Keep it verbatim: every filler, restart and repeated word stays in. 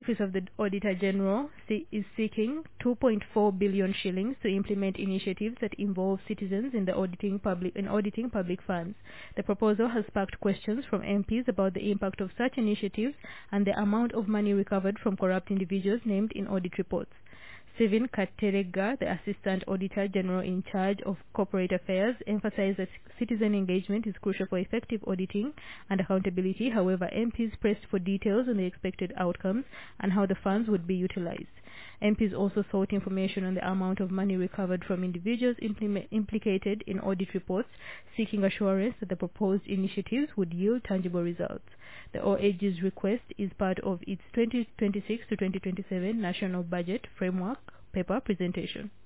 Office of the Auditor General se- is seeking two point four billion shillings to implement initiatives that involve citizens in the auditing public in auditing public funds. The proposal has sparked questions from M Ps about the impact of such initiatives and the amount of money recovered from corrupt individuals named in audit reports. Stephen Katerega, the Assistant Auditor General in charge of corporate affairs, emphasized that citizen engagement is crucial for effective auditing and accountability. However, M Ps pressed for details on the expected outcomes and how the funds would be utilized. M Ps also sought information on the amount of money recovered from individuals implement, implicated in audit reports, seeking assurance that the proposed initiatives would yield tangible results. The O A G's request is part of its twenty twenty-six to twenty twenty-seven National Budget Framework paper presentation.